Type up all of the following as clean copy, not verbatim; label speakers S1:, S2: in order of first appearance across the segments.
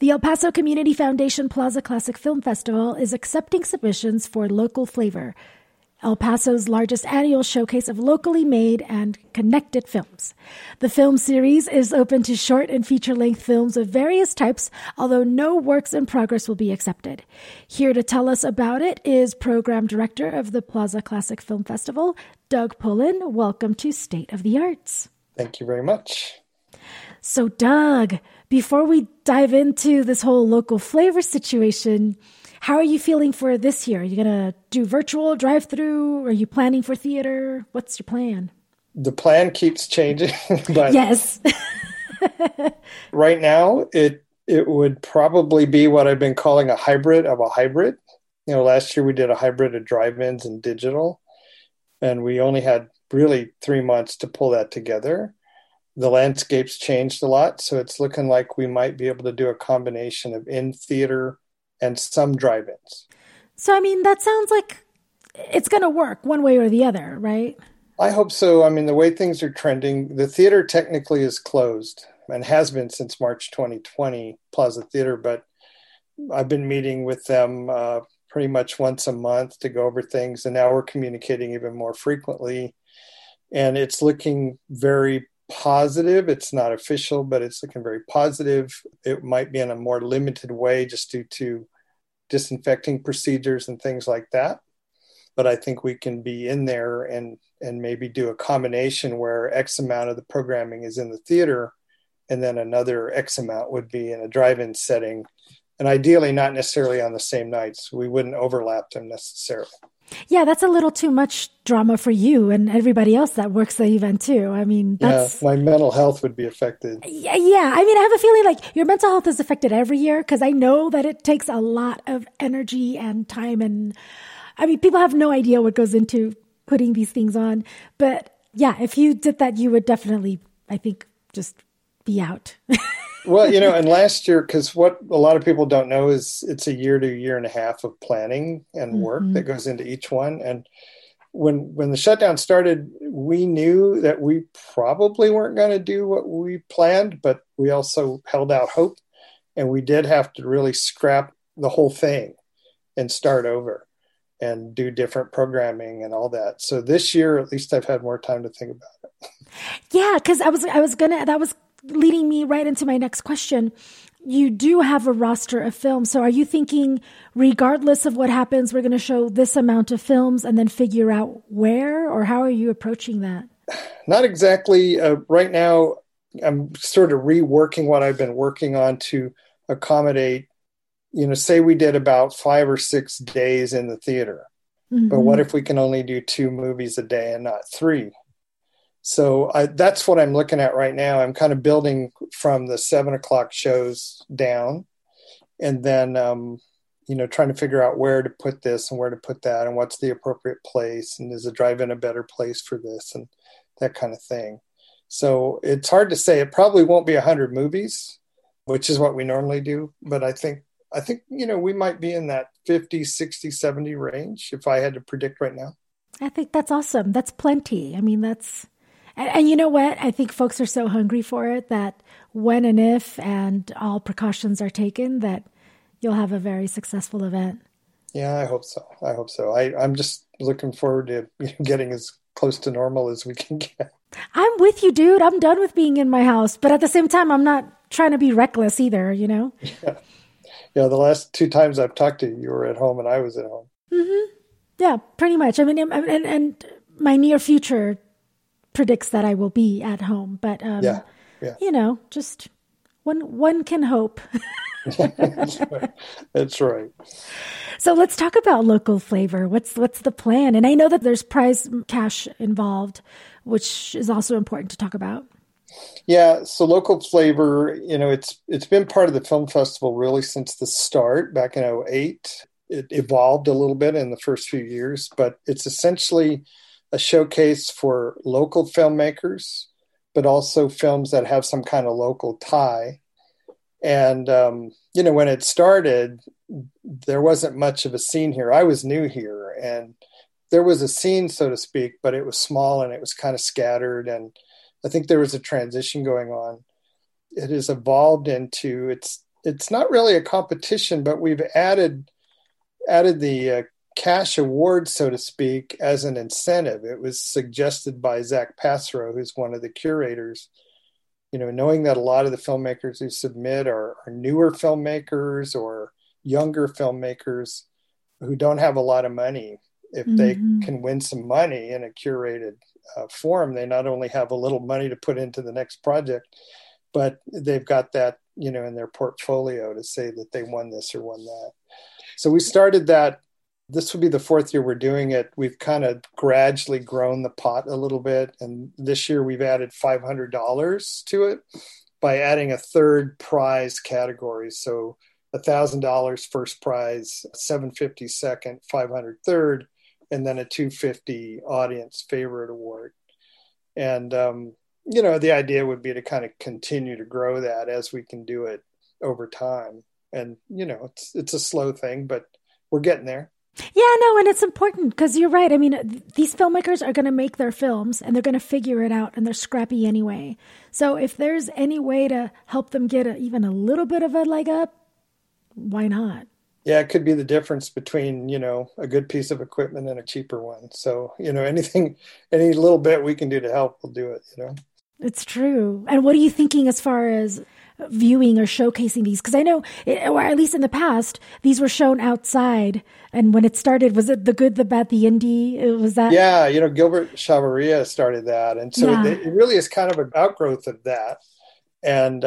S1: The El Paso Community Foundation Plaza Classic Film Festival is accepting submissions for Local Flavor, El Paso's largest annual showcase of locally made and connected films. The film series is open to short and feature-length films of various types, although no works in progress will be accepted. Here to tell us about it is Program Director of the Plaza Classic Film Festival, Doug Pullen. Welcome to State of the Arts.
S2: Thank you very much.
S1: So, Doug, before we dive into this whole local flavor situation, how are you feeling for this year? Are you going to do virtual, drive-through? Are you planning for theater? What's your plan?
S2: The plan keeps changing. But
S1: yes.
S2: Right now, it would probably be what I've been calling a hybrid of a hybrid. You know, last year we did a hybrid of drive-ins and digital, and we only had really 3 months to pull that together. The landscape's changed a lot, so it's looking like we might be able to do a combination of in-theater and some drive-ins.
S1: So, I mean, that sounds like it's going to work one way or the other, right?
S2: I hope so. I mean, the way things are trending, the theater technically is closed and has been since March 2020, Plaza Theater, but I've been meeting with them pretty much once a month to go over things, and now we're communicating even more frequently, and it's looking very positive. It's not official, but it's looking very positive. It might be in a more limited way just due to disinfecting procedures and things like that. But I think we can be in there and maybe do a combination where X amount of the programming is in the theater and then another X amount would be in a drive-in setting. And ideally not necessarily on the same nights. We wouldn't overlap them necessarily.
S1: Yeah, that's a little too much drama for you and everybody else that works the event too. I mean, that's...
S2: Yeah, my mental health would be affected.
S1: Yeah. I mean, I have a feeling like your mental health is affected every year because I know that it takes a lot of energy and time. And I mean, people have no idea what goes into putting these things on. But yeah, if you did that, you would definitely, I think, just be out.
S2: Well, you know, and last year, because what a lot of people don't know is it's a year to year and a half of planning and work that goes into each one. And when the shutdown started, we knew that we probably weren't going to do what we planned, but we also held out hope. And we did have to really scrap the whole thing and start over and do different programming and all that. So this year, at least I've had more time to think about it.
S1: Yeah, because that was leading me right into my next question. You do have a roster of films. So are you thinking, regardless of what happens, we're going to show this amount of films and then figure out where? Or how are you approaching that?
S2: Not exactly. Right now, I'm sort of reworking what I've been working on to accommodate, you know, say we did about 5 or 6 days in the theater. Mm-hmm. But what if we can only do 2 movies a day and not 3? So that's what I'm looking at right now. I'm kind of building from the 7:00 shows down and then, you know, trying to figure out where to put this and where to put that and what's the appropriate place. And is a drive-in a better place for this and that kind of thing. So it's hard to say. It probably won't be 100 movies, which is what we normally do. But I think, you know, we might be in that 50, 60, 70 range if I had to predict right now.
S1: I think that's awesome. That's plenty. I mean, and you know what? I think folks are so hungry for it that when and if and all precautions are taken, that you'll have a very successful event.
S2: Yeah, I hope so. I'm just looking forward to getting as close to normal as we can get.
S1: I'm with you, dude. I'm done with being in my house. But at the same time, I'm not trying to be reckless either, you know?
S2: Yeah, the last 2 times I've talked to you, you were at home and I was at home.
S1: Mm-hmm. Yeah, pretty much. I mean, and my near future predicts that I will be at home, but you know, just one can hope.
S2: That's right.
S1: So let's talk about local flavor. What's the plan? And I know that there's prize cash involved, which is also important to talk about.
S2: Yeah, so local flavor, you know, it's been part of the film festival really since the start back in 2008. It evolved a little bit in the first few years, but it's essentially a showcase for local filmmakers, but also films that have some kind of local tie. And, you know, when it started, there wasn't much of a scene here. I was new here and there was a scene, so to speak, but it was small and it was kind of scattered. And I think there was a transition going on. It has evolved into, it's not really a competition, but we've added the cash award, so to speak, as an incentive. It was suggested by Zach Passero, who's one of the curators. Knowing that a lot of the filmmakers who submit are newer filmmakers or younger filmmakers who don't have a lot of money. If they can win some money in a curated form, they not only have a little money to put into the next project, but they've got that, in their portfolio to say that they won this or won that. So we started that. This will be the fourth year we're doing it. We've kind of gradually grown the pot a little bit. And this year we've added $500 to it by adding a third prize category. So $1,000 first prize, $750 second, $500 third, and then a $250 audience favorite award. And, the idea would be to kind of continue to grow that as we can do it over time. And, it's a slow thing, but we're getting there.
S1: Yeah, no, and it's important because you're right. I mean, these filmmakers are going to make their films and they're going to figure it out, and they're scrappy anyway. So if there's any way to help them get even a little bit of a leg up, why not?
S2: Yeah, it could be the difference between, a good piece of equipment and a cheaper one. So, any little bit we can do to help, we'll do it,
S1: It's true. And what are you thinking as far as viewing or showcasing these? Because I know, or at least in the past, these were shown outside. And when it started, was it The Good, the Bad, the Indie? Was that?
S2: Yeah, Gilbert Chavarria started that. And so it really is kind of an outgrowth of that. And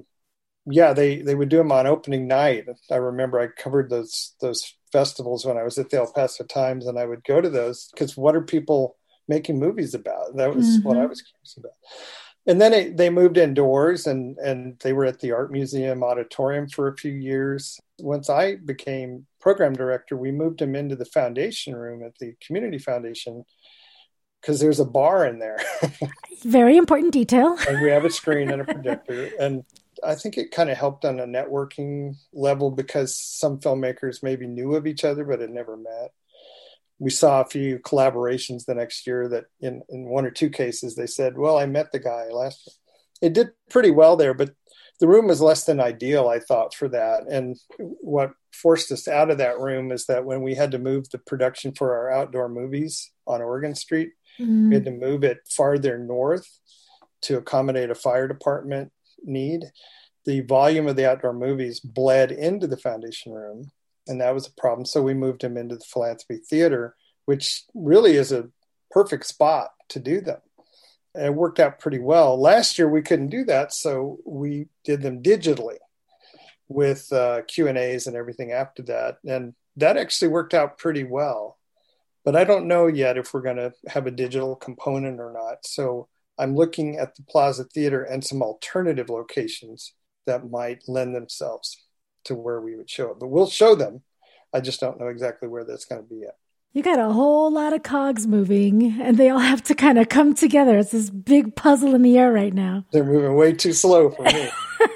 S2: they would do them on opening night. I remember I covered those festivals when I was at the El Paso Times, and I would go to those because what are people making movies about? That was what I was curious about. And then they moved indoors, and they were at the Art Museum auditorium for a few years. Once I became program director, we moved them into the foundation room at the community foundation because there's a bar in there.
S1: Very important detail.
S2: And we have a screen and a projector. And I think it kind of helped on a networking level because some filmmakers maybe knew of each other, but had never met. We saw a few collaborations the next year that in one or two cases, they said, well, I met the guy last year. It did pretty well there, but the room was less than ideal, I thought, for that. And what forced us out of that room is that when we had to move the production for our outdoor movies on Oregon Street, we had to move it farther north to accommodate a fire department need. The volume of the outdoor movies bled into the foundation room. And that was a problem. So we moved him into the Philanthropy Theater, which really is a perfect spot to do them. And it worked out pretty well. Last year, we couldn't do that. So we did them digitally with Q&As and everything after that. And that actually worked out pretty well. But I don't know yet if we're going to have a digital component or not. So I'm looking at the Plaza Theater and some alternative locations that might lend themselves to where we would show it. But we'll show them. I just don't know exactly where that's going to be yet.
S1: You got a whole lot of cogs moving, and they all have to kind of come together. It's this big puzzle in the air right now.
S2: They're moving way too slow for me.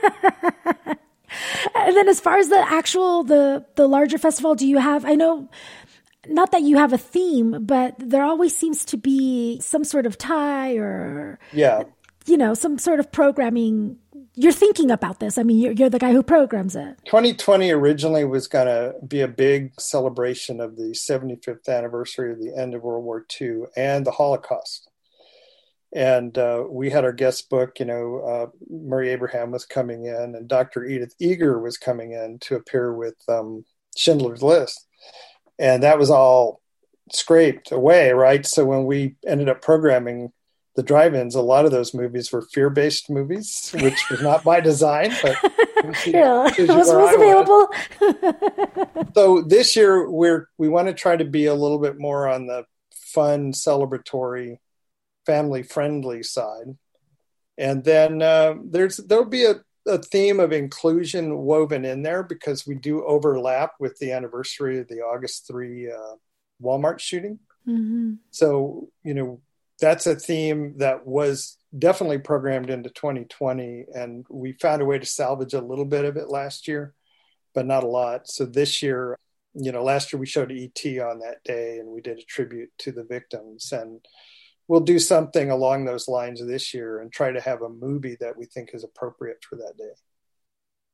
S1: And then as far as the larger festival, do you have, I know, not that you have a theme, but there always seems to be some sort of tie or, some sort of programming. You're thinking about this. I mean, you're the guy who programs it.
S2: 2020 originally was going to be a big celebration of the 75th anniversary of the end of World War II and the Holocaust. And we had our guest book, Murray Abraham was coming in, and Dr. Edith Eger was coming in to appear with Schindler's List. And that was all scraped away, right? So when we ended up programming the drive-ins, a lot of those movies were fear-based movies, which was not by design, but
S1: it was available.
S2: So this year we want to try to be a little bit more on the fun, celebratory, family-friendly side. And then there'll be a theme of inclusion woven in there because we do overlap with the anniversary of the August 3 Walmart shooting. Mm-hmm. So, that's a theme that was definitely programmed into 2020, and we found a way to salvage a little bit of it last year, but not a lot. So this year, last year we showed E.T. on that day, and we did a tribute to the victims, and we'll do something along those lines this year and try to have a movie that we think is appropriate for that day.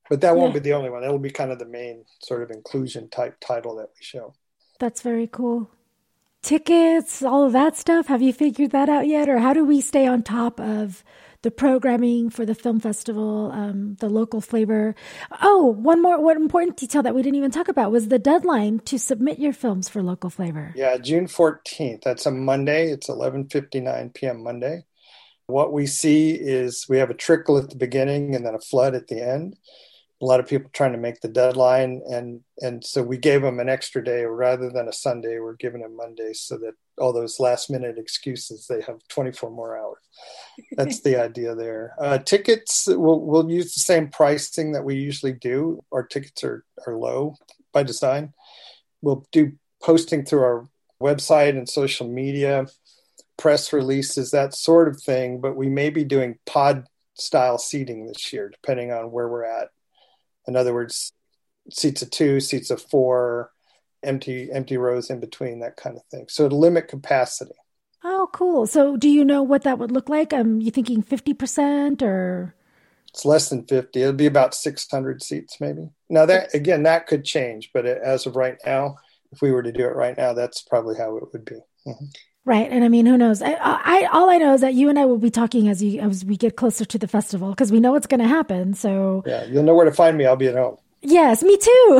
S2: But that won't be the only one. It'll be kind of the main sort of inclusion type title that we show.
S1: That's very cool. Tickets, all of that stuff. Have you figured that out yet? Or how do we stay on top of the programming for the film festival, the local flavor? Oh, one important detail that we didn't even talk about was the deadline to submit your films for local flavor.
S2: Yeah, June 14th. That's a Monday. It's 11:59 p.m. Monday. What we see is we have a trickle at the beginning and then a flood at the end. A lot of people trying to make the deadline. And so we gave them an extra day rather than a Sunday. We're giving them Monday so that all those last minute excuses, they have 24 more hours. That's the idea there. Tickets, we'll use the same pricing that we usually do. Our tickets are low by design. We'll do posting through our website and social media, press releases, that sort of thing. But we may be doing pod style seating this year, depending on where we're at. In other words, seats of 2, seats of 4, empty rows in between, that kind of thing. So to limit capacity.
S1: Oh, cool. So do you know what that would look like? You thinking 50% or?
S2: It's less than 50. It'll be about 600 seats maybe. Now that could change, but as of right now, if we were to do it right now, that's probably how it would be. Mm-hmm.
S1: Right. And I mean, who knows? All I know is that you and I will be talking as we get closer to the festival because we know what's going to happen. So
S2: yeah, you'll know where to find me. I'll be at home.
S1: Yes, me too.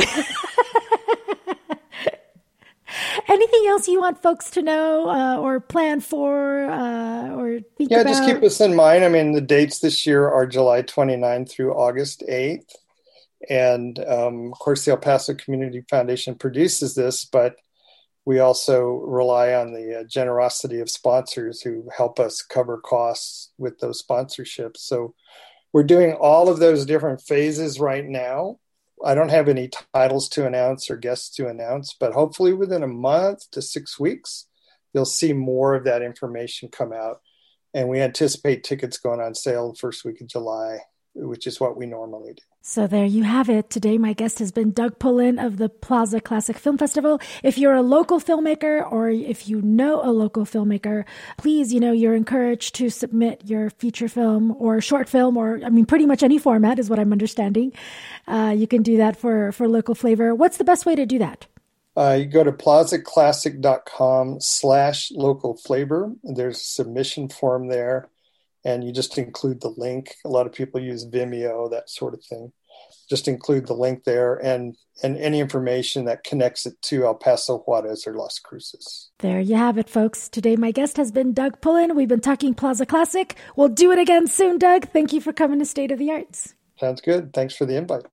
S1: Anything else you want folks to know or plan for or think about?
S2: Yeah, just keep us in mind. I mean, the dates this year are July 29th through August 8th. And of course, the El Paso Community Foundation produces this, but we also rely on the generosity of sponsors who help us cover costs with those sponsorships. So we're doing all of those different phases right now. I don't have any titles to announce or guests to announce, but hopefully within a month to 6 weeks, you'll see more of that information come out. And we anticipate tickets going on sale the first week of July, which is what we normally do.
S1: So there you have it. Today, my guest has been Doug Pullen of the Plaza Classic Film Festival. If you're a local filmmaker or if you know a local filmmaker, please, you're encouraged to submit your feature film or short film or, pretty much any format is what I'm understanding. You can do that for local flavor. What's the best way to do that?
S2: You go to plazaclassic.com/local flavor. There's a submission form there. And you just include the link. A lot of people use Vimeo, that sort of thing. Just include the link there and any information that connects it to El Paso, Juarez, or Las Cruces.
S1: There you have it, folks. Today, my guest has been Doug Pullen. We've been talking Plaza Classic. We'll do it again soon, Doug. Thank you for coming to State of the Arts.
S2: Sounds good. Thanks for the invite.